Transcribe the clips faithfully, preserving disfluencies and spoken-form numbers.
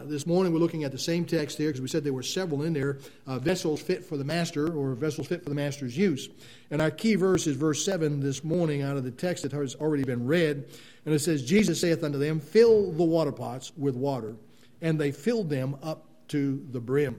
this morning we're looking at the same text here because we said there were several in there, uh, vessels fit for the master or vessels fit for the master's use. And our key verse is verse seven this morning out of the text that has already been read. And it says, Jesus saith unto them, fill the water pots with water. And they filled them up to the brim.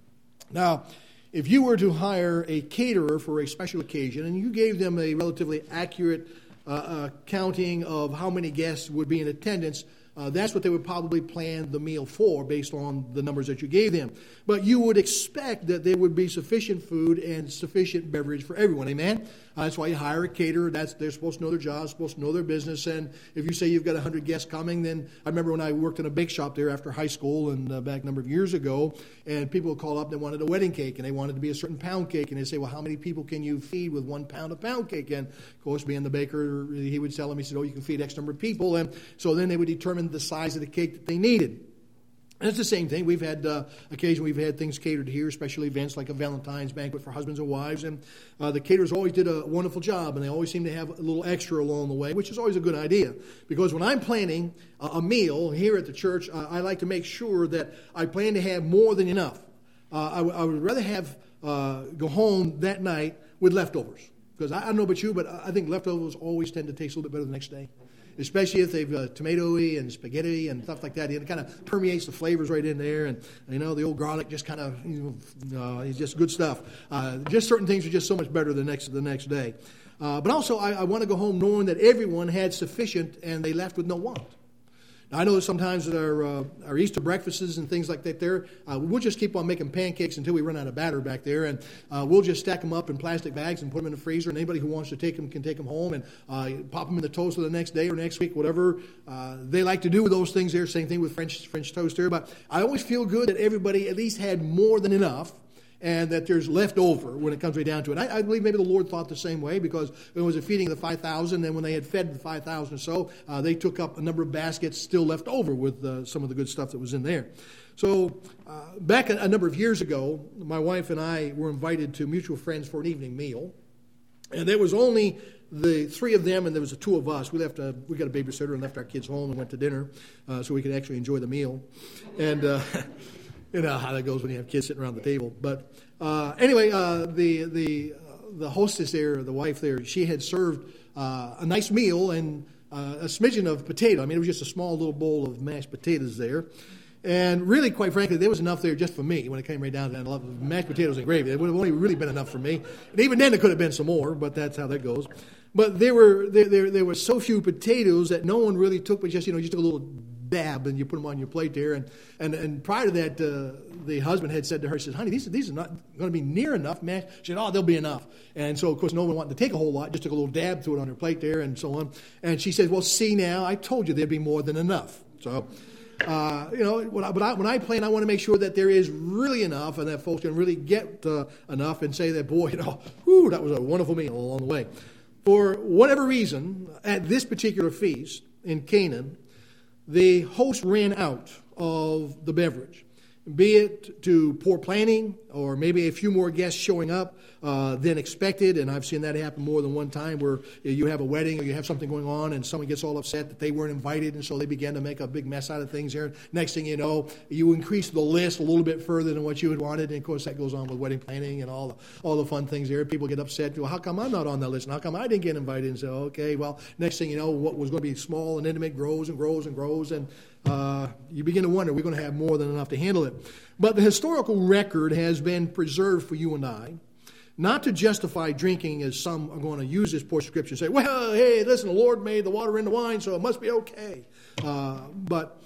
Now, if you were to hire a caterer for a special occasion and you gave them a relatively accurate uh, uh, counting of how many guests would be in attendance, Uh, that's what they would probably plan the meal for based on the numbers that you gave them. But you would expect that there would be sufficient food and sufficient beverage for everyone. Amen? Uh, that's why you hire a caterer. That's, they're supposed to know their job, supposed to know their business. And if you say you've got one hundred guests coming, then I remember when I worked in a bake shop there after high school and uh, back a number of years ago, and people would call up, they wanted a wedding cake, and they wanted to be a certain pound cake. And they say, well, how many people can you feed with one pound of pound cake? And, of course, being the baker, he would tell them, he said, oh, you can feed X number of people. And so then they would determine the size of the cake that they needed. And it's the same thing. We've had uh, occasion we've had things catered here, special events like a Valentine's banquet for husbands and wives, and uh, the caterers always did a wonderful job, and they always seem to have a little extra along the way, which is always a good idea. Because when I'm planning a, a meal here at the church, uh, I like to make sure that I plan to have more than enough. Uh, I, w- I would rather have uh, go home that night with leftovers. Because I, I don't know about you, but I think leftovers always tend to taste a little bit better the next day. Especially if they've uh, tomato-y and spaghetti and stuff like that. It kind of permeates the flavors right in there. And, you know, the old garlic just kind of, you know, uh, it's just good stuff. Uh, just certain things are just so much better the next the next day. Uh, but also, I, I want to go home knowing that everyone had sufficient and they left with no want. Now, I know that sometimes at our, uh, our Easter breakfasts and things like that there, uh, we'll just keep on making pancakes until we run out of batter back there. And uh, we'll just stack them up in plastic bags and put them in the freezer. And anybody who wants to take them can take them home and uh, pop them in the toaster the next day or next week, whatever uh, they like to do with those things there. Same thing with French, French toast there. But I always feel good that everybody at least had more than enough, and that there's left over when it comes right down to it. I, I believe maybe the Lord thought the same way, because it was a feeding of the five thousand, and when they had fed the five thousand or so, uh, they took up a number of baskets still left over with uh, some of the good stuff that was in there. So uh, back a, a number of years ago, my wife and I were invited to mutual friends for an evening meal, and there was only the three of them, and there was the two of us. We left. A, we got a babysitter and left our kids home and went to dinner uh, so we could actually enjoy the meal. And uh, you know how that goes when you have kids sitting around the table. But uh, anyway, uh, the the uh, the hostess there, the wife there, she had served uh, a nice meal and uh, a smidgen of potato. I mean, it was just a small little bowl of mashed potatoes there. And really, quite frankly, there was enough there just for me when it came right down to that. I love mashed potatoes and gravy. It would have only really been enough for me. And even then, it could have been some more, but that's how that goes. But there were there there, there were so few potatoes that no one really took, but just, you know, just took a little dab and you put them on your plate there. And and, and prior to that, uh, the husband had said to her, he said, honey, these, these are not going to be near enough mashed. She said, oh, they'll be enough. And so, of course, no one wanted to take a whole lot, just took a little dab, threw it on her plate there and so on. And she said, well, see now, I told you there'd be more than enough. So... Uh, you know, when I, when, I, when I plan, I want to make sure that there is really enough and that folks can really get uh, enough and say that, boy, you know, whew, that was a wonderful meal along the way. For whatever reason, at this particular feast in Canaan, the host ran out of the beverage, be it to poor planning or maybe a few more guests showing up uh, than expected. And I've seen that happen more than one time where you have a wedding or you have something going on and someone gets all upset that they weren't invited, and so they began to make a big mess out of things here. Next thing you know, you increase the list a little bit further than what you had wanted. And, of course, that goes on with wedding planning and all the, all the fun things there. People get upset. Well, how come I'm not on that list? And how come I didn't get invited? And say, okay, well, next thing you know, what was going to be small and intimate grows and grows and grows, and Uh, you begin to wonder, we're going to have more than enough to handle it. But the historical record has been preserved for you and I, not to justify drinking, as some are going to use this portion of Scripture and say, well, hey, listen, the Lord made the water into wine, so it must be okay. Uh, but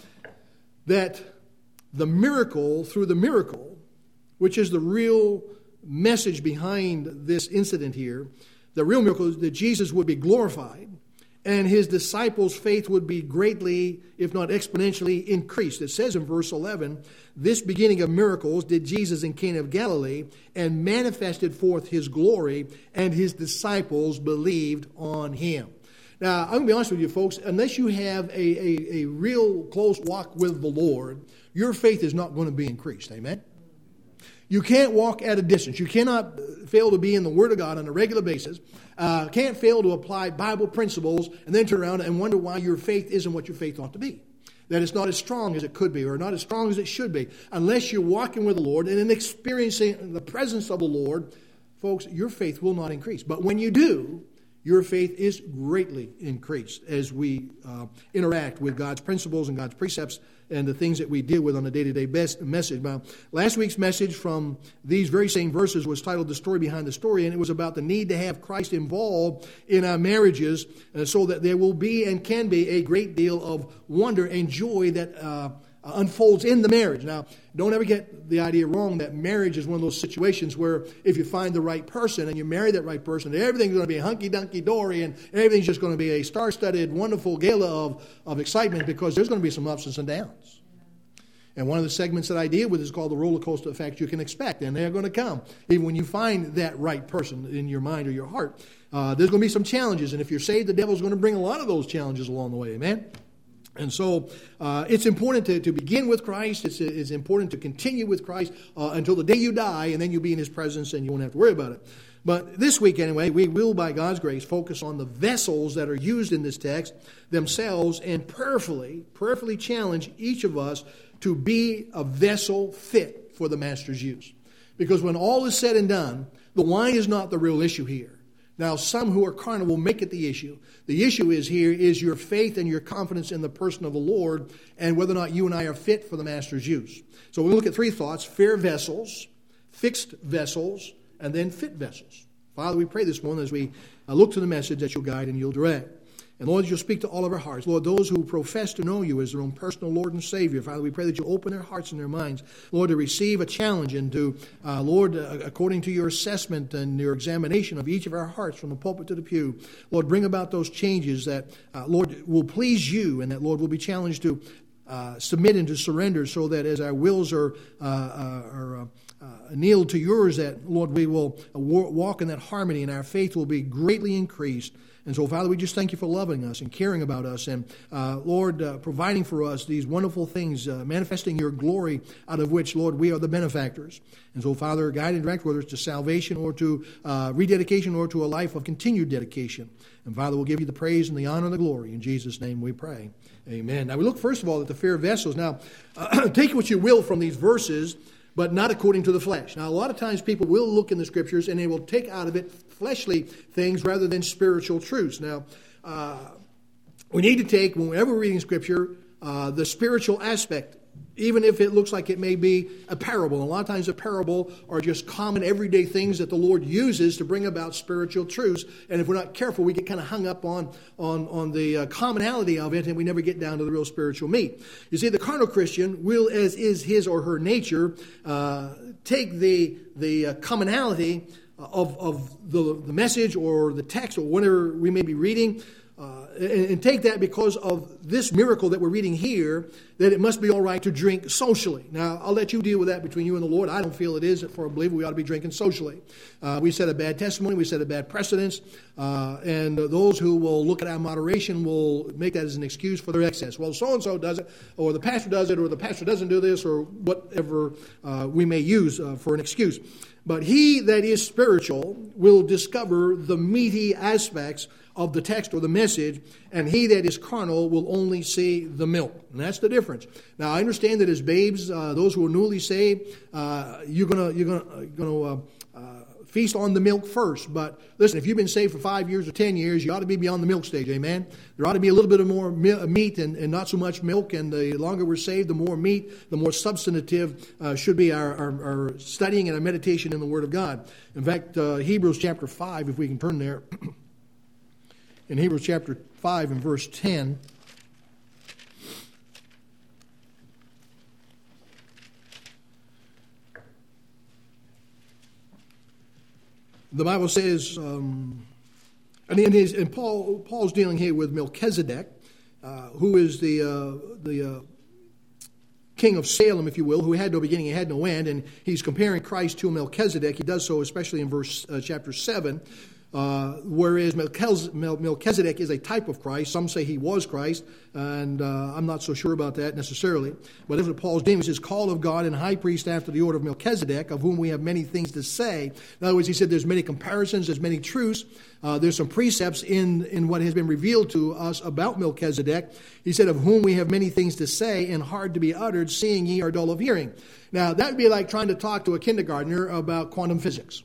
that the miracle, through the miracle, which is the real message behind this incident here, the real miracle is that Jesus would be glorified, and his disciples' faith would be greatly, if not exponentially, increased. It says in verse eleven, this beginning of miracles did Jesus in Cana of Galilee, and manifested forth his glory, and his disciples believed on him. Now, I'm going to be honest with you, folks, unless you have a, a, a real close walk with the Lord, your faith is not going to be increased. Amen? You can't walk at a distance. You cannot fail to be in the Word of God on a regular basis. Uh, can't fail to apply Bible principles and then turn around and wonder why your faith isn't what your faith ought to be. that it's not as strong as it could be or not as strong as it should be. Unless you're walking with the Lord and then experiencing the presence of the Lord, folks, your faith will not increase. But when you do, your faith is greatly increased as we uh, interact with God's principles and God's precepts and the things that we deal with on a day-to-day best message. Now, last week's message from these very same verses was titled The Story Behind the Story, and it was about the need to have Christ involved in our marriages uh, so that there will be and can be a great deal of wonder and joy that uh, unfolds in the marriage. Now, don't ever get the idea wrong that marriage is one of those situations where if you find the right person and you marry that right person, everything's going to be hunky-dunky-dory and everything's just going to be a star-studded, wonderful gala of, of excitement, because there's going to be some ups and downs. And one of the segments that I deal with is called the roller coaster effect you can expect, and they're going to come. Even when you find that right person in your mind or your heart, uh, there's going to be some challenges. And if you're saved, the devil's going to bring a lot of those challenges along the way. Amen? And so uh, it's important to, to begin with Christ. It's, it's important to continue with Christ uh, until the day you die, and then you'll be in His presence and you won't have to worry about it. But this week, anyway, we will, by God's grace, focus on the vessels that are used in this text themselves and prayerfully, prayerfully challenge each of us to be a vessel fit for the Master's use. Because when all is said and done, the wine is not the real issue here. Now, some who are carnal will make it the issue. The issue is here is your faith and your confidence in the person of the Lord and whether or not you and I are fit for the Master's use. So we'll look at three thoughts: fair vessels, fixed vessels, and then fit vessels. Father, we pray this morning as we look to the message that you'll guide and you'll direct. And Lord, you'll speak to all of our hearts. Lord, those who profess to know you as their own personal Lord and Savior, Father, we pray that you open their hearts and their minds, Lord, to receive a challenge and to, uh, Lord, uh, according to your assessment and your examination of each of our hearts from the pulpit to the pew, Lord, bring about those changes that, uh, Lord, will please you and that, Lord, will be challenged to uh, submit and to surrender so that as our wills are, uh, uh, are uh, uh, annealed to yours, that, Lord, we will uh, walk in that harmony and our faith will be greatly increased. And so, Father, we just thank you for loving us and caring about us and, uh, Lord, uh, providing for us these wonderful things, uh, manifesting your glory out of which, Lord, we are the benefactors. And so, Father, guide and direct, whether it's to salvation or to uh, rededication or to a life of continued dedication. And, Father, we'll give you the praise and the honor and the glory. In Jesus' name we pray. Amen. Now, we look, first of all, at the fair vessels. Now, uh, take what you will from these verses, but not according to the flesh. Now, a lot of times people will look in the Scriptures and they will take out of it fleshly things rather than spiritual truths. Now, uh, we need to take, whenever we're reading Scripture, uh, the spiritual aspect, even if it looks like it may be a parable. And a lot of times a parable are just common everyday things that the Lord uses to bring about spiritual truths. And if we're not careful, we get kind of hung up on, on, on the uh, commonality of it, and we never get down to the real spiritual meat. You see, the carnal Christian will, as is his or her nature, uh, take the, the uh, commonality of, of the, the message or the text or whatever we may be reading, Uh, and, and take that because of this miracle that we're reading here, that it must be all right to drink socially. Now, I'll let you deal with that between you and the Lord. I don't feel it is. For a believer, we ought to be drinking socially. Uh, we set a bad testimony. We set a bad precedence. Uh, and those who will look at our moderation will make that as an excuse for their excess. Well, so-and-so does it, or the pastor does it, or the pastor doesn't do this, or whatever uh, we may use uh, for an excuse. But he that is spiritual will discover the meaty aspects of the text or the message, and he that is carnal will only see the milk. And that's the difference. Now, I understand that as babes, uh, those who are newly saved, uh, you're gonna you're gonna gonna uh, uh, feast on the milk first. But listen, if you've been saved for five years or ten years, you ought to be beyond the milk stage. Amen. There ought to be a little bit of more meat and, and not so much milk. And the longer we're saved, the more meat, the more substantive uh, should be our, our, our studying and our meditation in the Word of God. In fact, uh, Hebrews chapter five, if we can turn there. In Hebrews chapter five and verse ten, the Bible says, um, and, in his, and Paul Paul's dealing here with Melchizedek, uh, who is the uh, the uh, king of Salem, if you will, who had no beginning, he had no end, and he's comparing Christ to Melchizedek. He does so especially in verse uh, chapter seven. Uh, whereas Melchizedek is a type of Christ. Some say he was Christ, and uh, I'm not so sure about that necessarily. But that's what Paul's doing. He says, called of God and high priest after the order of Melchizedek, of whom we have many things to say. In other words, he said there's many comparisons, there's many truths. Uh, there's some precepts in, in what has been revealed to us about Melchizedek. He said, of whom we have many things to say and hard to be uttered, seeing ye are dull of hearing. Now, that would be like trying to talk to a kindergartner about quantum physics.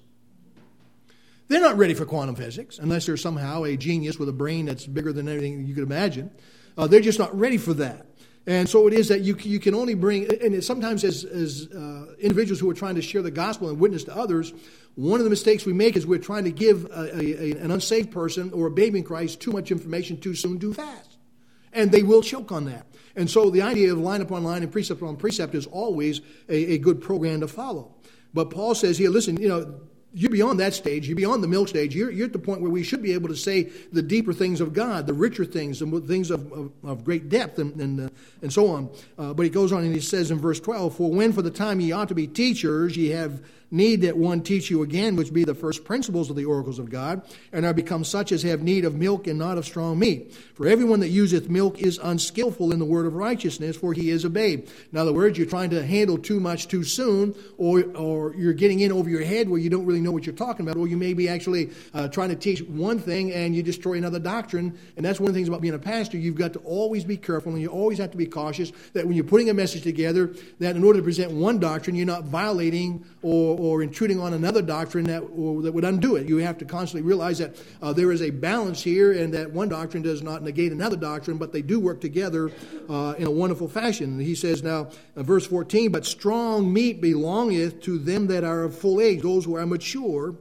They're not ready for quantum physics unless they're somehow a genius with a brain that's bigger than anything you could imagine. Uh, they're just not ready for that. And so it is that you you can only bring, and it, sometimes as, as uh, individuals who are trying to share the gospel and witness to others, one of the mistakes we make is we're trying to give a, a, an unsaved person or a baby in Christ too much information too soon, too fast. And they will choke on that. And so the idea of line upon line and precept upon precept is always a, a good program to follow. But Paul says here, listen, you know, you're beyond that stage. You're beyond the milk stage. You're, you're at the point where we should be able to say the deeper things of God, the richer things, and things of, of, of great depth, and and, uh, and so on. Uh, but he goes on and he says in verse twelve, for when for the time ye ought to be teachers, ye have need that one teach you again, which be the first principles of the oracles of God, and are become such as have need of milk and not of strong meat. For everyone that useth milk is unskillful in the word of righteousness, for he is a babe. In other words, you're trying to handle too much too soon, or or you're getting in over your head where you don't really know what you're talking about, or you may be actually uh, trying to teach one thing and you destroy another doctrine. And that's one of the things about being a pastor. You've got to always be careful, and you always have to be cautious that when you're putting a message together, that in order to present one doctrine, you're not violating or or intruding on another doctrine that, or, that would undo it. You have to constantly realize that uh, there is a balance here, and that one doctrine does not negate another doctrine, but they do work together uh, in a wonderful fashion. And he says now, uh, verse fourteen, but strong meat belongeth to them that are of full age, those who are mature,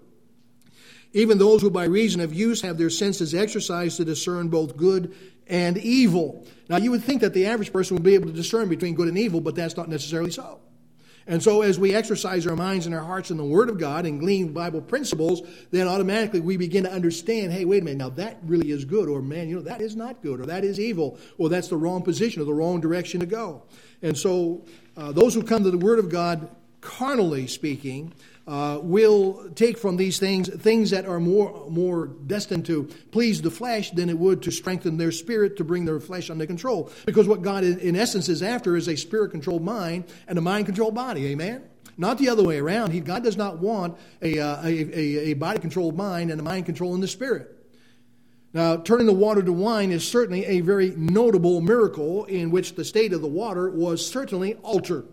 even those who by reason of use have their senses exercised to discern both good and evil. Now, you would think that the average person would be able to discern between good and evil, but that's not necessarily so. And so as we exercise our minds and our hearts in the Word of God and glean Bible principles, then automatically we begin to understand, hey, wait a minute, now that really is good, or man, you know, that is not good, or that is evil, or that's the wrong position or the wrong direction to go. And so uh, those who come to the Word of God, carnally speaking, Uh, will take from these things things that are more more destined to please the flesh than it would to strengthen their spirit, to bring their flesh under control. Because what God in, in essence is after is a spirit-controlled mind and a mind-controlled body. Amen? Not the other way around. He, God does not want a, uh, a, a, a body-controlled mind and a mind controlling the spirit. Now, turning the water to wine is certainly a very notable miracle in which the state of the water was certainly altered.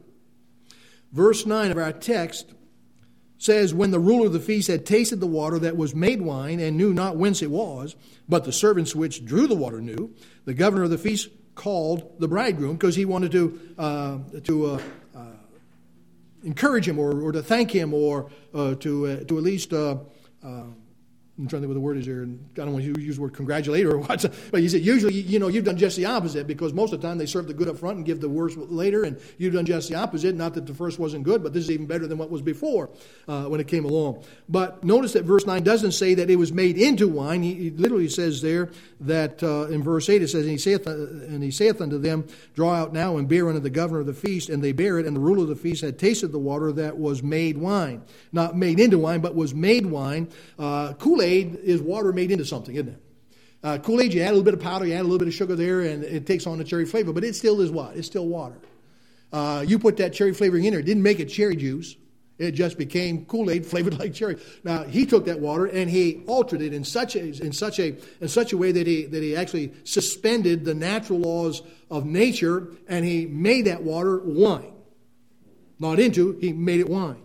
Verse nine of our text says, when the ruler of the feast had tasted the water that was made wine and knew not whence it was, but the servants which drew the water knew, the governor of the feast called the bridegroom, because he wanted to uh, to uh, uh, encourage him, or, or to thank him, or uh, to uh, to at least uh, uh, I'm trying to think what the word is here, and I don't want to use the word congratulate or what, but he said, usually, you know, you've done just the opposite, because most of the time they serve the good up front and give the worst later, and you've done just the opposite. Not that the first wasn't good, but this is even better than what was before uh, when it came along. But notice that verse nine doesn't say that it was made into wine. He, he literally says there that uh, in verse eight it says, and he saith, and he saith unto them, draw out now and bear unto the governor of the feast, and they bear it, and the ruler of the feast had tasted the water that was made wine. Not made into wine, but was made wine. Uh, Kool-Aid is water made into something, isn't it? Uh, Kool-Aid, you add a little bit of powder, you add a little bit of sugar there, and it takes on a cherry flavor, but it still is what? It's still water. Uh, you put that cherry flavoring in there, it didn't make it cherry juice. It just became Kool-Aid flavored like cherry. Now, he took that water and he altered it in such a in such a in such a way that he that he actually suspended the natural laws of nature, and he made that water wine. Not into, he made it wine.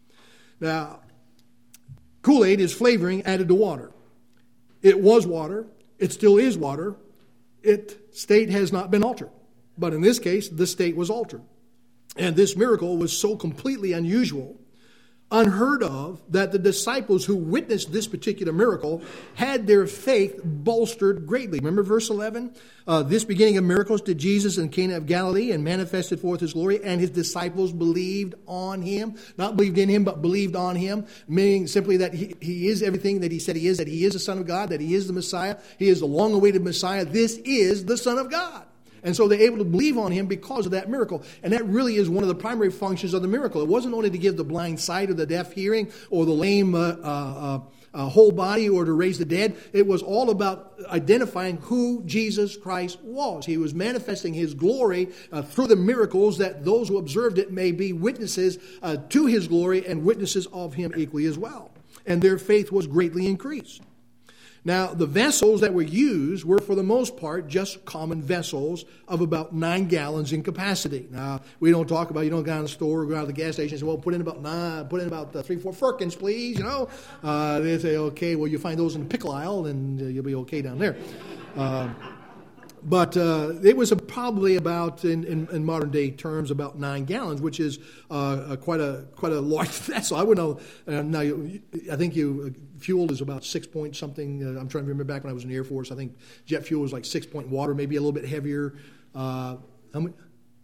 Now, Kool-Aid is flavoring added to water. It was water. It still is water. Its state has not been altered. But in this case, the state was altered. And this miracle was so completely unusual, unheard of, that the disciples who witnessed this particular miracle had their faith bolstered greatly. Remember verse eleven? Uh, this beginning of miracles did Jesus in Cana of Galilee, and manifested forth his glory, and his disciples believed on him. Not believed in him, but believed on him, meaning simply that he, he is everything that he said he is, that he is the Son of God, that he is the Messiah, he is the long-awaited Messiah. This is the Son of God. And so they're able to believe on him because of that miracle. And that really is one of the primary functions of the miracle. It wasn't only to give the blind sight or the deaf hearing or the lame uh, uh, a whole body or to raise the dead. It was all about identifying who Jesus Christ was. He was manifesting his glory uh, through the miracles, that those who observed it may be witnesses uh, to his glory and witnesses of him equally as well. And their faith was greatly increased. Now, the vessels that were used were, for the most part, just common vessels of about nine gallons in capacity. Now, we don't talk about, you don't go down to the store or go out to the gas station and say, well, put in about nine, put in about uh, three, four firkins, please, you know. Uh, they say, okay, well, you find those in the pickle aisle, and uh, you'll be okay down there. Uh, But uh, it was a, probably about, in, in, in modern day terms, about nine gallons, which is uh, a, quite a quite a large vessel. I wouldn't know. Uh, now, you, I think you uh, fuel is about six point something. Uh, I'm trying to remember back when I was in the Air Force. I think jet fuel was like six point water, maybe a little bit heavier. Uh, how many?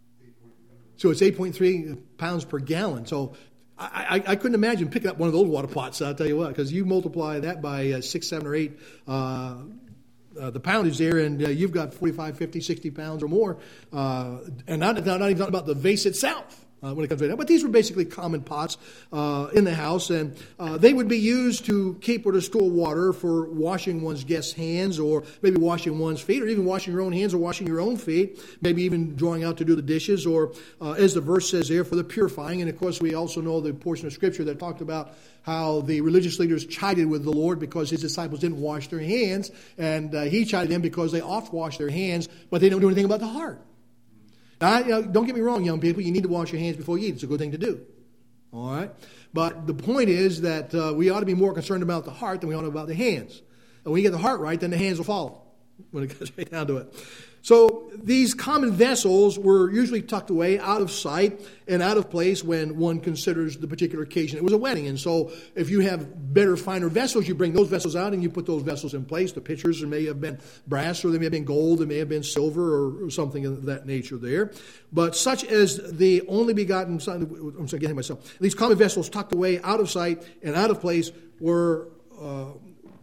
So it's eight point three pounds per gallon. So I, I, I couldn't imagine picking up one of those water pots. I'll tell you what, because you multiply that by uh, six, seven, or eight. Uh, Uh, the poundage there, and uh, you've got forty-five, fifty, sixty pounds or more. Uh, and not, not, not even talking about the vase itself uh, when it comes to that. But these were basically common pots uh, in the house, and uh, they would be used to keep or to store water for washing one's guests' hands, or maybe washing one's feet, or even washing your own hands or washing your own feet, maybe even drawing out to do the dishes, or uh, as the verse says there, for the purifying. And of course, we also know the portion of Scripture that talked about how the religious leaders chided with the Lord because his disciples didn't wash their hands, and uh, he chided them because they oft wash their hands, but they don't do anything about the heart. Now, you know, don't get me wrong, young people, you need to wash your hands before you eat. It's a good thing to do. All right? But the point is that uh, we ought to be more concerned about the heart than we ought to about the hands. And when you get the heart right, then the hands will follow when it comes right down to it. So these common vessels were usually tucked away out of sight and out of place when one considers the particular occasion. It was a wedding, and so if you have better, finer vessels, you bring those vessels out and you put those vessels in place. The pitchers may have been brass, or they may have been gold, they may have been silver, or, or something of that nature there. But such as the only begotten Son, I'm sorry, getting myself, these common vessels tucked away out of sight and out of place were Uh,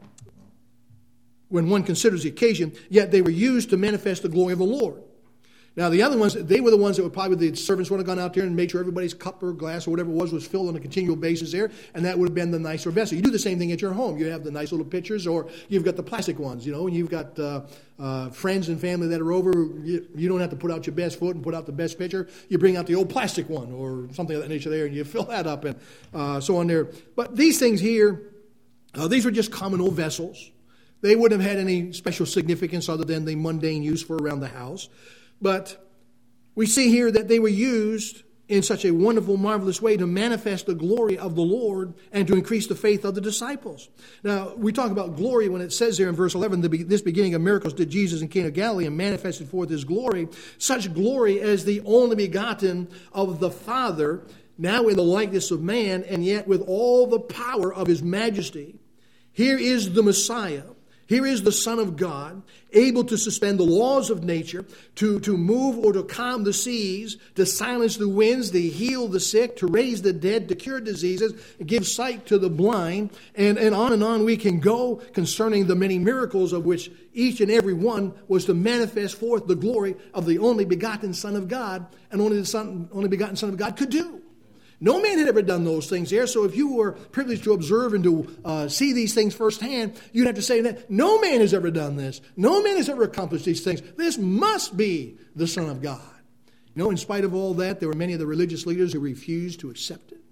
when one considers the occasion, yet they were used to manifest the glory of the Lord. Now, the other ones, they were the ones that would probably, the servants would have gone out there and made sure everybody's cup or glass or whatever it was was filled on a continual basis there, and that would have been the nicer vessel. You do the same thing at your home. You have the nice little pitchers, or you've got the plastic ones, you know, and you've got uh, uh, friends and family that are over. You, you don't have to put out your best foot and put out the best pitcher. You bring out the old plastic one or something of that nature there, and you fill that up and uh, so on there. But these things here, uh, these were just common old vessels. They wouldn't have had any special significance other than the mundane use for around the house. But we see here that they were used in such a wonderful, marvelous way to manifest the glory of the Lord and to increase the faith of the disciples. Now, we talk about glory when it says there in verse eleven, this beginning of miracles did Jesus in Cana of Galilee and manifested forth his glory, such glory as the only begotten of the Father, now in the likeness of man, and yet with all the power of his majesty. Here is the Messiah. Here is the Son of God, able to suspend the laws of nature, to, to move or to calm the seas, to silence the winds, to heal the sick, to raise the dead, to cure diseases, give sight to the blind, and, and on and on we can go concerning the many miracles of which each and every one was to manifest forth the glory of the only begotten Son of God, and only the Son, only begotten Son of God could do. No man had ever done those things there, so if you were privileged to observe and to uh, see these things firsthand, you'd have to say that no man has ever done this. No man has ever accomplished these things. This must be the Son of God. You know, in spite of all that, there were many of the religious leaders who refused to accept it.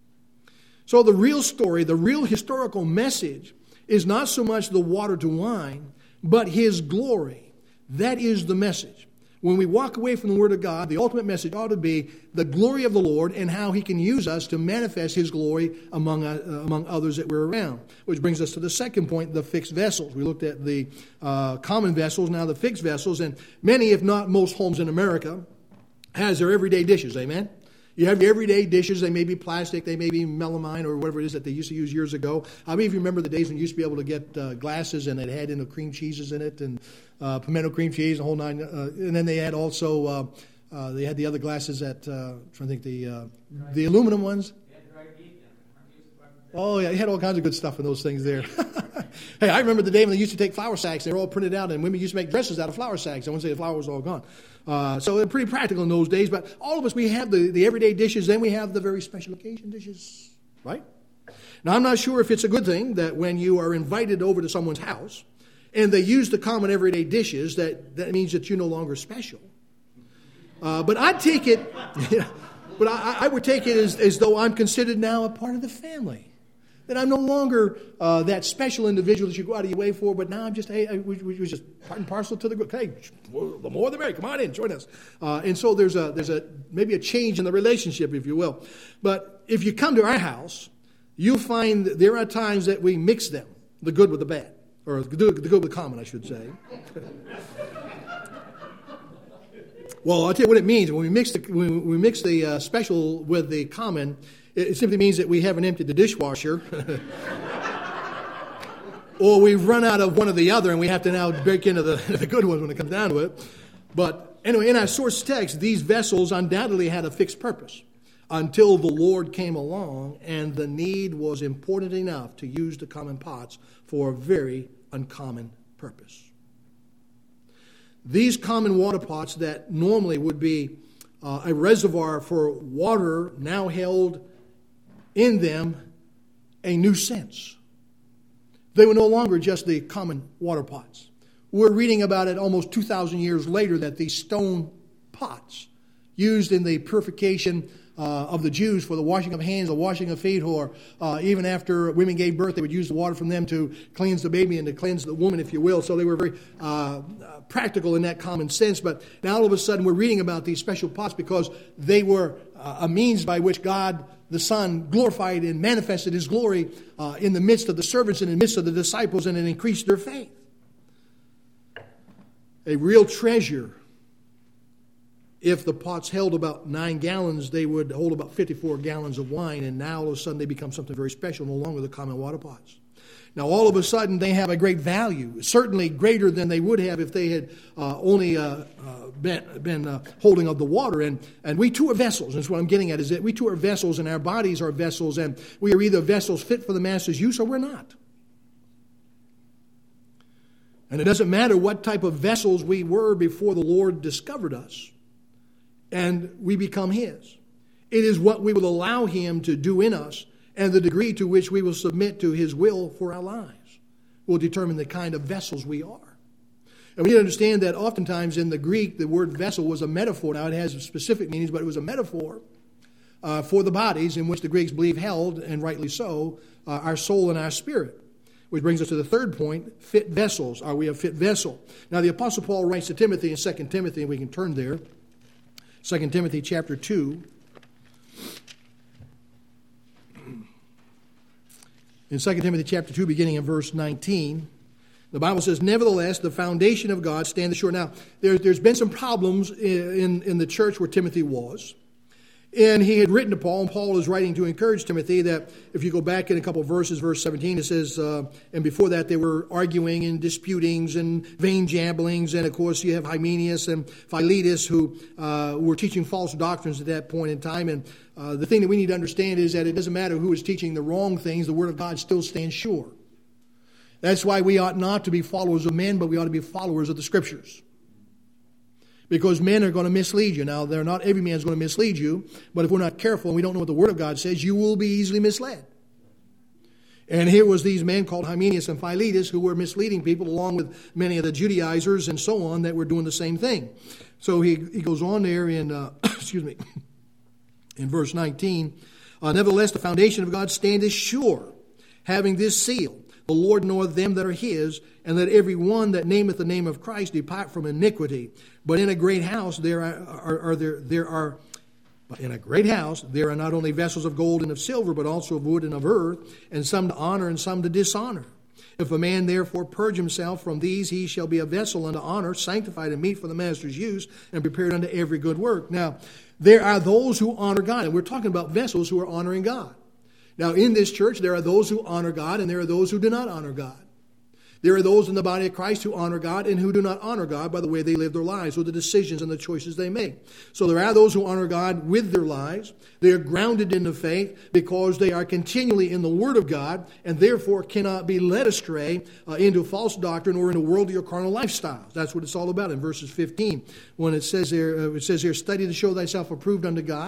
So the real story, the real historical message is not so much the water to wine, but his glory. That is the message. When we walk away from the Word of God, the ultimate message ought to be the glory of the Lord and how he can use us to manifest his glory among uh, among others that we're around. Which brings us to the second point, the fixed vessels. We looked at the uh, common vessels, now the fixed vessels, and many, if not most homes in America, has their everyday dishes, amen? You have your everyday dishes. They may be plastic, they may be melamine or whatever it is that they used to use years ago. How many of you remember the days when you used to be able to get uh, glasses and it had you know, cream cheeses in it and uh, pimento cream cheese, the whole nine. Uh, and then they had also, uh, uh, they had the other glasses that, uh, I'm trying to think, the, uh, the aluminum ones. Oh, yeah, you had all kinds of good stuff in those things there. Hey, I remember the day when they used to take flour sacks. They were all printed out, and women used to make dresses out of flour sacks. I wouldn't say the flour was all gone. Uh, so they're pretty practical in those days. But all of us, we have the, the everyday dishes. Then we have the very special occasion dishes, right? Now, I'm not sure if it's a good thing that when you are invited over to someone's house and they use the common everyday dishes, that, that means that you're no longer special. Uh, but I'd take it, you know, but I, I would take it as, as though I'm considered now a part of the family. That I'm no longer uh, that special individual that you go out of your way for, but now I'm just, hey, we, we was just part and parcel to the group. Hey, the more the merrier. Come on in, join us. Uh, and so there's a there's a maybe a change in the relationship, if you will. But if you come to our house, you'll find that there are times that we mix them, the good with the bad, or the good with the common, I should say. Well, I'll tell you what it means. When we mix the when we mix the uh, special with the common, it simply means that we haven't emptied the dishwasher, or we've run out of one or the other, and we have to now break into the, the good ones when it comes down to it. But anyway, in our source text, these vessels undoubtedly had a fixed purpose until the Lord came along, and the need was important enough to use the common pots for a very uncommon purpose. These common water pots that normally would be uh, a reservoir for water now held in them a new sense. They were no longer just the common water pots. We're reading about it almost two thousand years later that these stone pots used in the purification uh, of the Jews for the washing of hands, the washing of feet, or uh, even after women gave birth, they would use the water from them to cleanse the baby and to cleanse the woman, if you will. So they were very uh, practical in that common sense. But now all of a sudden we're reading about these special pots because they were uh, a means by which God the Son glorified and manifested His glory uh, in the midst of the servants and in the midst of the disciples, and it increased their faith. A real treasure. If the pots held about nine gallons, they would hold about fifty-four gallons of wine, and now all of a sudden they become something very special, no longer the common water pots. Now all of a sudden they have a great value, certainly greater than they would have if they had uh, only uh, uh, been, been uh, holding of the water. And, and we too are vessels. That's what I'm getting at, is that we too are vessels, and our bodies are vessels, and we are either vessels fit for the Master's use or we're not. And it doesn't matter what type of vessels we were before the Lord discovered us and we become His. It is what we will allow Him to do in us and the degree to which we will submit to His will for our lives will determine the kind of vessels we are. And we need to understand that oftentimes in the Greek, the word vessel was a metaphor. Now it has specific meanings, but it was a metaphor uh, for the bodies in which the Greeks believe held, and rightly so, uh, our soul and our spirit. Which brings us to the third point, fit vessels. Are we a fit vessel? Now the Apostle Paul writes to Timothy in Second Timothy, and we can turn there. Second Timothy chapter two. In Second Timothy chapter two, beginning in verse nineteen, the Bible says, "Nevertheless, the foundation of God standeth sure." Now, there, there's been some problems in, in the church where Timothy was. And he had written to Paul, and Paul is writing to encourage Timothy that if you go back in a couple of verses, verse seventeen, it says, uh, and before that they were arguing and disputings and vain jamblings. And of course you have Hymenaeus and Philetus who uh, were teaching false doctrines at that point in time. And uh, the thing that we need to understand is that it doesn't matter who is teaching the wrong things, the Word of God still stands sure. That's why we ought not to be followers of men, but we ought to be followers of the Scriptures. Because men are going to mislead you. Now, they're not every man is going to mislead you, but if we're not careful and we don't know what the Word of God says, you will be easily misled. And here was these men called Hymenaeus and Philetus who were misleading people along with many of the Judaizers and so on that were doing the same thing. So he, he goes on there in, uh, excuse me, in verse nineteen, uh, "Nevertheless, the foundation of God standeth sure, having this seal. The Lord knoweth them that are His, and let every one that nameth the name of Christ depart from iniquity. But in a great house there are, are, are there there are, but in a great house there are not only vessels of gold and of silver, but also of wood and of earth, and some to honor and some to dishonor. If a man therefore purge himself from these, he shall be a vessel unto honor, sanctified and meet for the master's use, and prepared unto every good work." Now, there are those who honor God, and we're talking about vessels who are honoring God. Now, in this church, there are those who honor God, and there are those who do not honor God. There are those in the body of Christ who honor God and who do not honor God by the way they live their lives or the decisions and the choices they make. So there are those who honor God with their lives. They are grounded in the faith because they are continually in the Word of God and therefore cannot be led astray uh, into false doctrine or into worldly or carnal lifestyles. That's what it's all about in verses fifteen. When it says there, uh, it says here, "Study to show thyself approved unto God,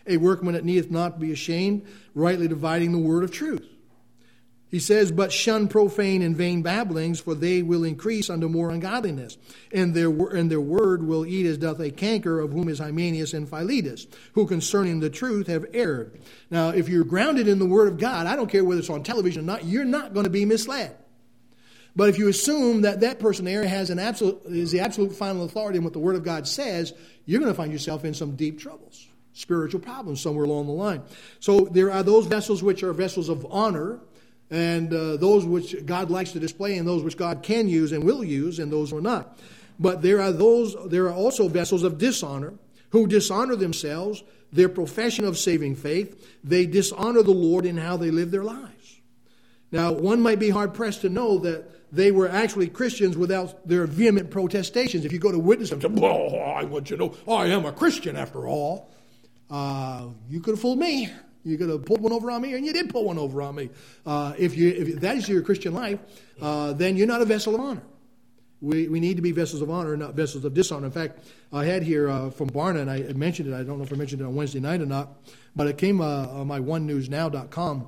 a workman that needeth not be ashamed, rightly dividing the word of truth. He says, but shun profane and vain babblings, for they will increase unto more ungodliness. And their, and their word will eat as doth a canker, of whom is Hymenaeus and Philetus, who concerning the truth have erred. Now, if you're grounded in the word of God, I don't care whether it's on television or not, you're not going to be misled. But if you assume that that person there has an absolute, is the absolute final authority in what the word of God says, you're going to find yourself in some deep troubles, spiritual problems somewhere along the line. So there are those vessels which are vessels of honor, and uh, those which God likes to display, and those which God can use and will use, and those who are not. But there are those. There are also vessels of dishonor who dishonor themselves, their profession of saving faith. They dishonor the Lord in how they live their lives. Now, one might be hard-pressed to know that they were actually Christians without their vehement protestations. If you go to witness them, say, well, I want you to know, I am a Christian after all. Uh, you could have fooled me. You could have pulled one over on me, and you did pull one over on me. Uh, if you if that is your Christian life, uh, then you're not a vessel of honor. We we need to be vessels of honor, not vessels of dishonor. In fact, I had here uh, from Barna, and I mentioned it. I don't know if I mentioned it on Wednesday night or not, but it came uh, on my one news now dot com.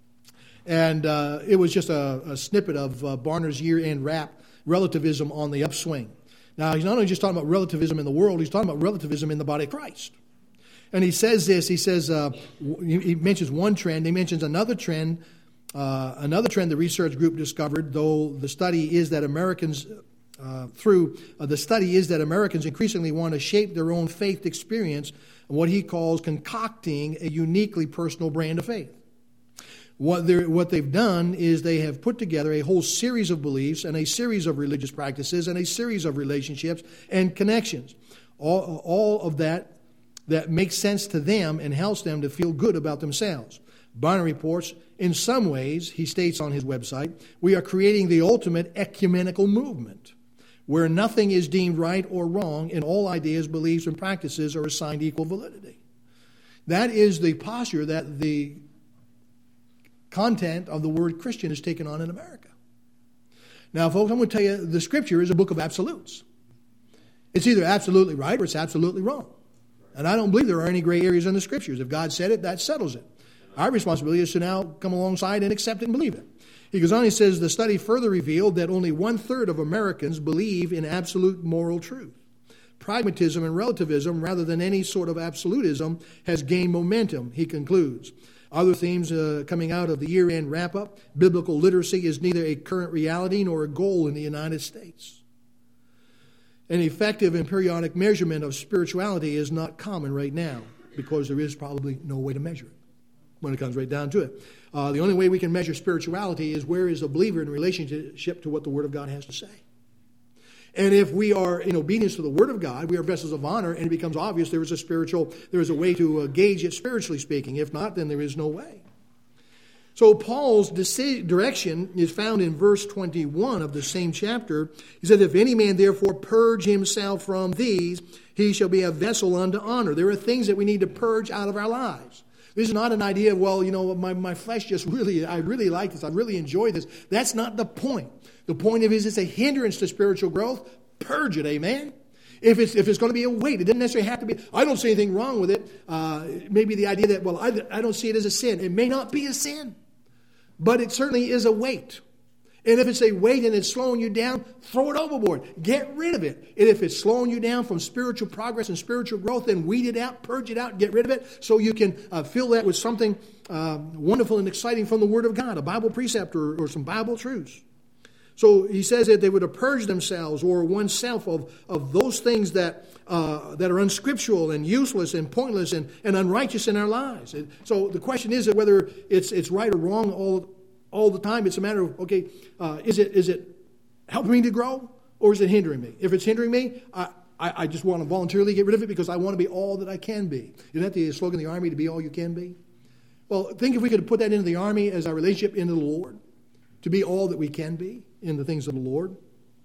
And uh, it was just a, a snippet of uh, Barna's year-end rap, Relativism on the Upswing. Now, he's not only just talking about relativism in the world, he's talking about relativism in the body of Christ. And he says this, he says, uh, he mentions one trend, he mentions another trend, uh, another trend the research group discovered, though the study is that Americans, uh, through, uh, the study is that Americans increasingly want to shape their own faith experience, what he calls concocting a uniquely personal brand of faith. What, they're, what they've done is they have put together a whole series of beliefs and a series of religious practices and a series of relationships and connections. All, all of that that makes sense to them and helps them to feel good about themselves. Barna reports, in some ways, he states on his website, we are creating the ultimate ecumenical movement, where nothing is deemed right or wrong and all ideas, beliefs, and practices are assigned equal validity. That is the posture that the content of the word Christian is taken on in America. Now, folks, I'm going to tell you, the Scripture is a book of absolutes. It's either absolutely right or it's absolutely wrong. And I don't believe there are any gray areas in the Scriptures. If God said it, that settles it. Our responsibility is to now come alongside and accept it and believe it. He goes on, he says, the study further revealed that only one-third of Americans believe in absolute moral truth. Pragmatism and relativism, rather than any sort of absolutism, has gained momentum, he concludes. Other themes uh, coming out of the year-end wrap-up, biblical literacy is neither a current reality nor a goal in the United States. An effective and periodic measurement of spirituality is not common right now because there is probably no way to measure it when it comes right down to it. Uh, the only way we can measure spirituality is where is a believer in relationship to what the Word of God has to say. And if we are in obedience to the Word of God, we are vessels of honor, and it becomes obvious there is a spiritual, there is a way to uh, gauge it spiritually speaking. If not, then there is no way. So Paul's direction is found in verse twenty-one of the same chapter. He said, if any man therefore purge himself from these, he shall be a vessel unto honor. There are things that we need to purge out of our lives. This is not an idea of, well, you know, my, my flesh just really, I really like this, I really enjoy this. That's not the point. The point of it is it's a hindrance to spiritual growth. Purge it, amen? If it's if it's going to be a weight, it doesn't necessarily have to be. I don't see anything wrong with it. Uh, maybe the idea that, well, I, I don't see it as a sin. It may not be a sin. But it certainly is a weight. And if it's a weight and it's slowing you down, throw it overboard. Get rid of it. And if it's slowing you down from spiritual progress and spiritual growth, then weed it out, purge it out, get rid of it so you can uh, fill that with something uh, wonderful and exciting from the Word of God, a Bible precept or, or some Bible truths. So he says that they would have purged themselves or oneself of, of those things that uh, that are unscriptural and useless and pointless and, and unrighteous in our lives. And so the question is that whether it's it's right or wrong all all the time. It's a matter of, okay, uh, is it is it helping me to grow or is it hindering me? If it's hindering me, I, I, I just want to voluntarily get rid of it because I want to be all that I can be. Isn't that the slogan of the Army, to be all you can be? Well, think if we could put that into the Army as our relationship into the Lord, to be all that we can be in the things of the Lord.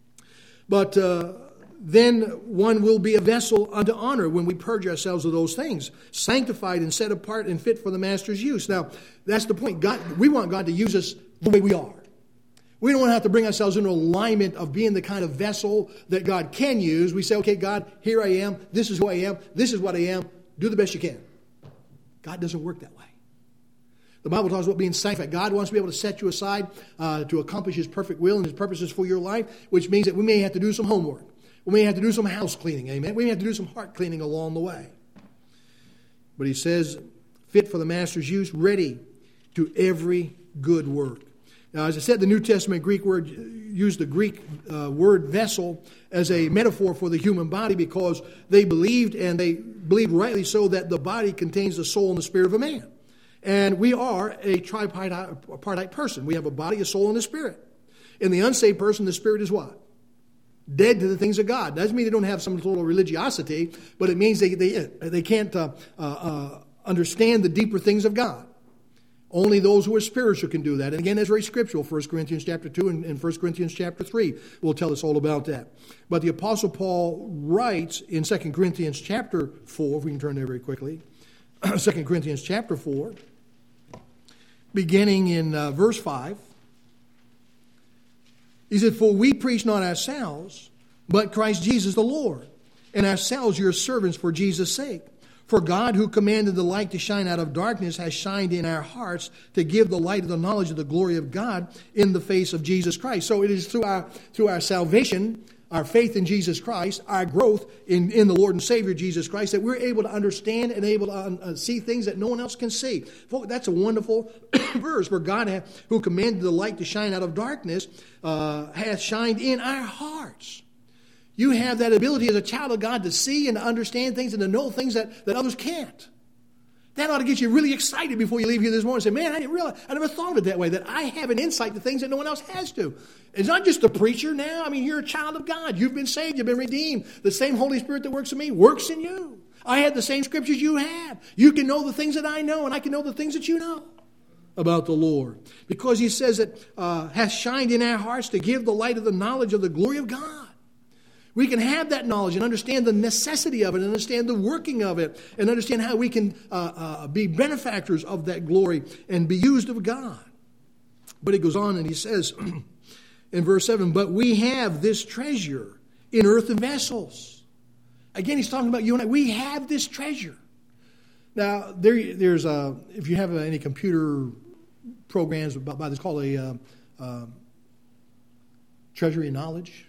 But uh, then one will be a vessel unto honor when we purge ourselves of those things, sanctified and set apart and fit for the Master's use. Now, that's the point. God, we want God to use us the way we are. We don't want to have to bring ourselves into alignment of being the kind of vessel that God can use. We say, okay, God, here I am. This is who I am. This is what I am. Do the best you can. God doesn't work that way. The Bible talks about being sanctified. God wants to be able to set you aside uh, to accomplish His perfect will and His purposes for your life, which means that we may have to do some homework. We may have to do some house cleaning, amen? We may have to do some heart cleaning along the way. But He says, fit for the master's use, ready to every good work. Now, as I said, the New Testament Greek word used the Greek uh, word vessel as a metaphor for the human body because they believed, and they believed rightly so, that the body contains the soul and the spirit of a man. And we are a tripartite person. We have a body, a soul, and a spirit. In the unsaved person, the spirit is what? Dead to the things of God. Doesn't mean they don't have some little religiosity, but it means they they, they can't uh, uh, uh, understand the deeper things of God. Only those who are spiritual can do that. And again, that's very scriptural. First Corinthians chapter two and, and First Corinthians chapter three will tell us all about that. But the Apostle Paul writes in Second Corinthians chapter four, if we can turn there very quickly, Second Corinthians chapter four, beginning in uh, verse five. He said, for we preach not ourselves, but Christ Jesus the Lord, and ourselves your servants for Jesus' sake. For God, who commanded the light to shine out of darkness, has shined in our hearts to give the light of the knowledge of the glory of God in the face of Jesus Christ. So it is through our through our salvation, our faith in Jesus Christ, our growth in, in the Lord and Savior Jesus Christ, that we're able to understand and able to uh, see things that no one else can see. Folks, that's a wonderful verse. For God, have, who commanded the light to shine out of darkness, uh, hath shined in our hearts. You have that ability as a child of God to see and to understand things and to know things that, that others can't. That ought to get you really excited before you leave here this morning and say, man, I didn't realize, I never thought of it that way, that I have an insight to things that no one else has to. It's not just a preacher now. I mean, you're a child of God. You've been saved. You've been redeemed. The same Holy Spirit that works in me works in you. I have the same scriptures you have. You can know the things that I know, and I can know the things that you know about the Lord. Because He says that uh, hath shined in our hearts to give the light of the knowledge of the glory of God. We can have that knowledge and understand the necessity of it, and understand the working of it, and understand how we can uh, uh, be benefactors of that glory and be used of God. But He goes on and He says in verse seven, but we have this treasure in earthen vessels. Again, He's talking about you and I. We have this treasure. Now, there, there's a, if you have any computer programs by, by this called a uh, uh, treasury of knowledge.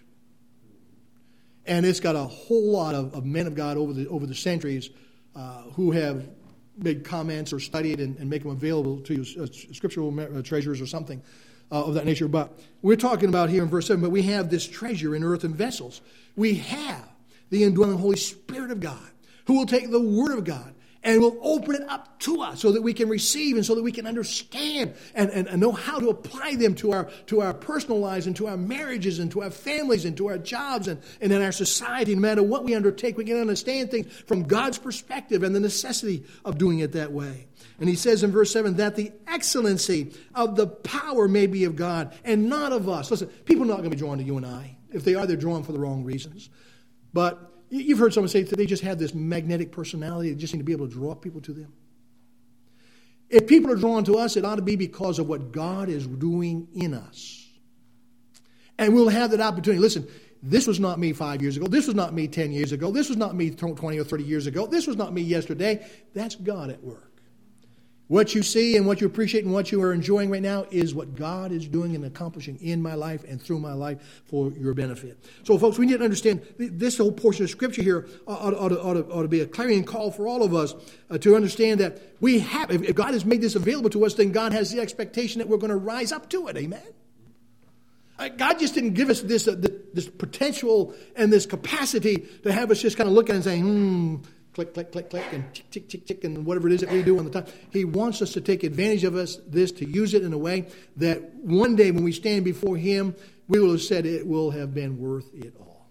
And it's got a whole lot of, of men of God over the over the centuries uh, who have made comments or studied and, and make them available to you, uh, scriptural uh, treasures or something uh, of that nature. But we're talking about here in verse seven, but we have this treasure in earthen vessels. We have the indwelling Holy Spirit of God who will take the Word of God and will open it up to us so that we can receive and so that we can understand and, and, and know how to apply them to our to our personal lives and to our marriages and to our families and to our jobs and, and in our society. No matter what we undertake, we can understand things from God's perspective and the necessity of doing it that way. And He says in verse seven, that the excellency of the power may be of God and not of us. Listen, people are not going to be drawn to you and I. If they are, they're drawn for the wrong reasons. But you've heard someone say that they just have this magnetic personality. They just need to be able to draw people to them. If people are drawn to us, it ought to be because of what God is doing in us. And we'll have that opportunity. Listen, this was not me five years ago. This was not me ten years ago. This was not me twenty or thirty years ago. This was not me yesterday. That's God at work. What you see and what you appreciate and what you are enjoying right now is what God is doing and accomplishing in my life and through my life for your benefit. So, folks, we need to understand this whole portion of Scripture here ought, ought, ought, ought to be a clarion call for all of us uh, to understand that we have, if God has made this available to us, then God has the expectation that we're going to rise up to it. Amen? Uh, God just didn't give us this, uh, this potential and this capacity to have us just kind of look at it and say, hmm, click, click, click, click, and tick, tick, tick, tick, and whatever it is that we do on the time. He wants us to take advantage of us, this, to use it in a way that one day when we stand before Him, we will have said it will have been worth it all.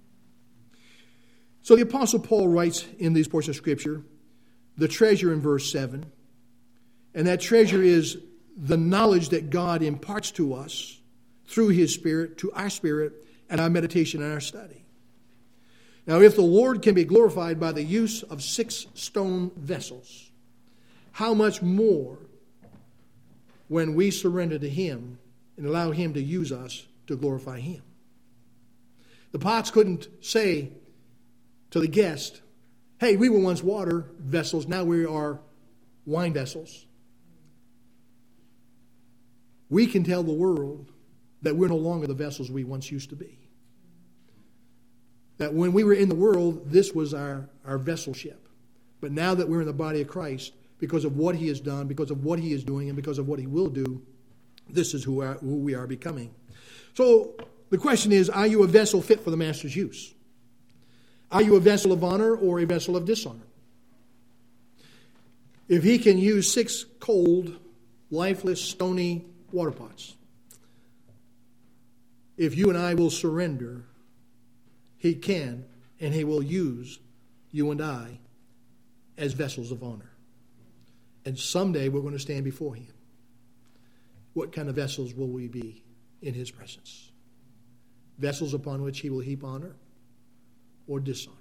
So the Apostle Paul writes in these portions of Scripture, the treasure in verse seven, and that treasure is the knowledge that God imparts to us through His Spirit, to our spirit, and our meditation and our study. Now, if the Lord can be glorified by the use of six stone vessels, how much more when we surrender to Him and allow Him to use us to glorify Him? The pots couldn't say to the guest, hey, we were once water vessels, now we are wine vessels, we can tell the world that we're no longer the vessels we once used to be. That when we were in the world, this was our, our vesselship. But now that we're in the body of Christ, because of what he has done, because of what he is doing, and because of what he will do, this is who, are, who we are becoming. So the question is, are you a vessel fit for the master's use? Are you a vessel of honor or a vessel of dishonor? If he can use six cold, lifeless, stony water pots, if you and I will surrender, he can and he will use you and I as vessels of honor. And someday we're going to stand before him. What kind of vessels will we be in his presence? Vessels upon which he will heap honor or dishonor?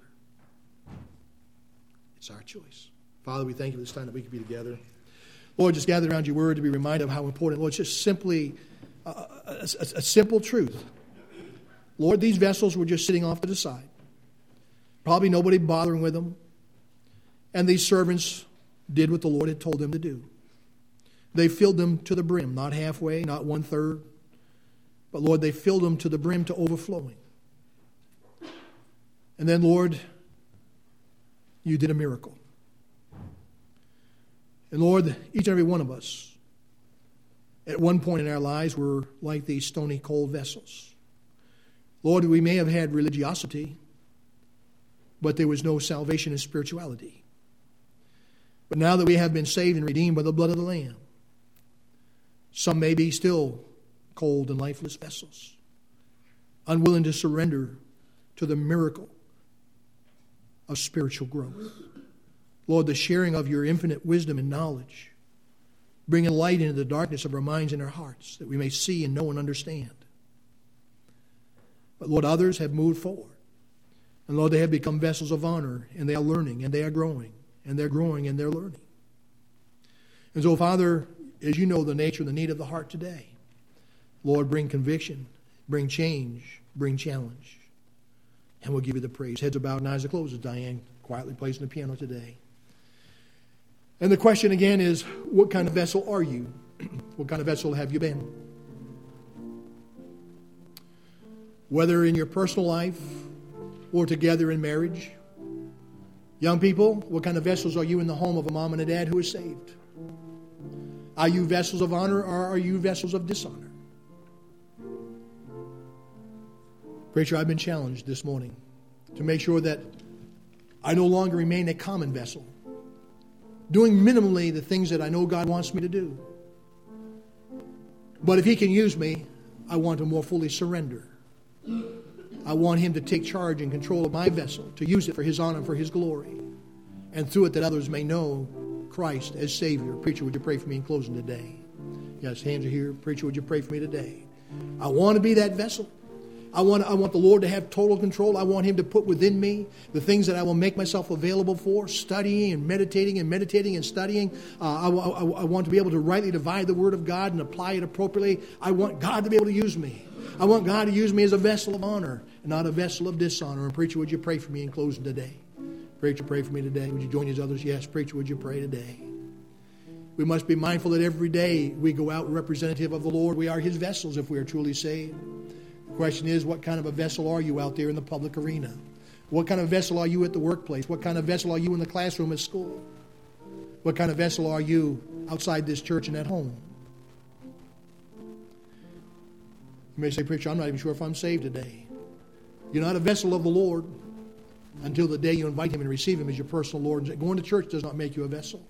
It's our choice. Father, we thank you for this time that we can be together. Lord, just gather around your word to be reminded of how important. Lord, it's just simply a, a, a, a simple truth. Lord, these vessels were just sitting off to the side. Probably nobody bothering with them. And these servants did what the Lord had told them to do. They filled them to the brim, not halfway, not one third. But Lord, they filled them to the brim to overflowing. And then, Lord, you did a miracle. And Lord, each and every one of us, at one point in our lives, were like these stony, cold vessels. Lord, we may have had religiosity, but there was no salvation and spirituality. But now that we have been saved and redeemed by the blood of the Lamb, some may be still cold and lifeless vessels, unwilling to surrender to the miracle of spiritual growth. Lord, the sharing of your infinite wisdom and knowledge, bringing light into the darkness of our minds and our hearts, that we may see and know and understand. But Lord, others have moved forward. And Lord, they have become vessels of honor, and they are learning, and they are growing, and they're growing, and they're learning. And so, Father, as you know the nature and the need of the heart today, Lord, bring conviction, bring change, bring challenge. And we'll give you the praise. Heads are bowed and eyes are closed as Diane quietly plays on the piano today. And the question again is, what kind of vessel are you? What kind of vessel have you been? Whether in your personal life or together in marriage. Young people, what kind of vessels are you in the home of a mom and a dad who is saved? Are you vessels of honor or are you vessels of dishonor? Preacher, I've been challenged this morning to make sure that I no longer remain a common vessel, doing minimally the things that I know God wants me to do. But if he can use me, I want to more fully surrender. I want him to take charge and control of my vessel, to use it for his honor and for his glory, and through it that others may know Christ as Savior. Preacher, would you pray for me in closing today? Yes, hands are here. Preacher, would you pray for me today? I want to be that vessel. I want, I want the Lord to have total control. I want him to put within me the things that I will make myself available for, studying and meditating and meditating and studying. Uh, I, I, I want to be able to rightly divide the Word of God and apply it appropriately. I want God to be able to use me. I want God to use me as a vessel of honor and not a vessel of dishonor. And preacher, would you pray for me in closing today? Preacher, pray for me today. Would you join these others? Yes, preacher, would you pray today? We must be mindful that every day we go out representative of the Lord. We are his vessels if we are truly saved. The question is, what kind of a vessel are you out there in the public arena? What kind of vessel are you at the workplace? What kind of vessel are you in the classroom at school? What kind of vessel are you outside this church and at home? You may say, preacher, I'm not even sure if I'm saved today. You're not a vessel of the Lord until the day you invite him and receive him as your personal Lord. Going to church does not make you a vessel.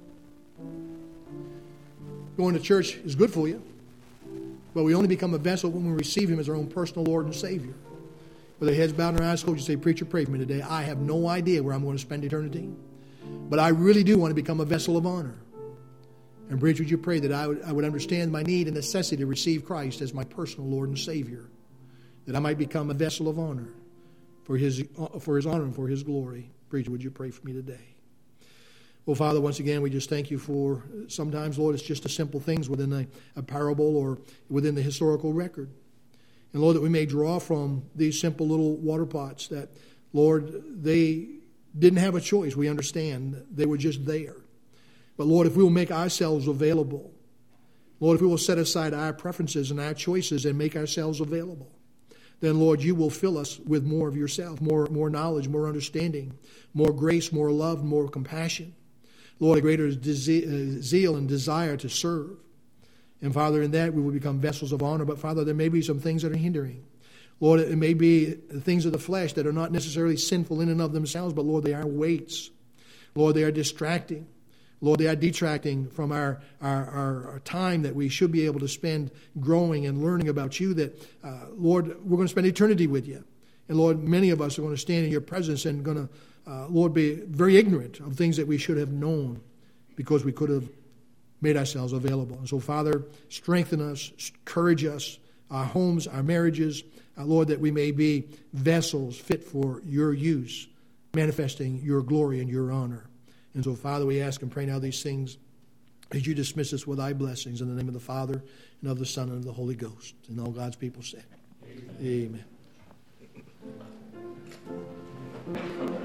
Going to church is good for you, but we only become a vessel when we receive him as our own personal Lord and Savior. With our heads bowed and our eyes closed, you say, preacher, pray for me today. I have no idea where I'm going to spend eternity, but I really do want to become a vessel of honor. And preacher, would you pray that I would, I would understand my need and necessity to receive Christ as my personal Lord and Savior, that I might become a vessel of honor for his, for his honor and for his glory. Preacher, would you pray for me today? Well, Father, once again, we just thank you for sometimes, Lord, it's just the simple things within a, a parable or within the historical record. And, Lord, that we may draw from these simple little water pots that, Lord, they didn't have a choice. We understand. They were just there. But Lord, if we will make ourselves available, Lord, if we will set aside our preferences and our choices and make ourselves available, then, Lord, you will fill us with more of yourself, more, more knowledge, more understanding, more grace, more love, more compassion. Lord, a greater zeal and desire to serve. And, Father, in that we will become vessels of honor. But, Father, there may be some things that are hindering. Lord, it may be things of the flesh that are not necessarily sinful in and of themselves, but, Lord, they are weights. Lord, they are distracting. Lord, they are detracting from our, our, our, our time that we should be able to spend growing and learning about you, that, uh, Lord, we're going to spend eternity with you. And, Lord, many of us are going to stand in your presence and going to, uh, Lord, be very ignorant of things that we should have known because we could have made ourselves available. And so, Father, strengthen us, encourage us, our homes, our marriages, uh, Lord, that we may be vessels fit for your use, manifesting your glory and your honor. And so, Father, we ask and pray now these things as you dismiss us with thy blessings in the name of the Father and of the Son and of the Holy Ghost. And all God's people say, Amen. Amen.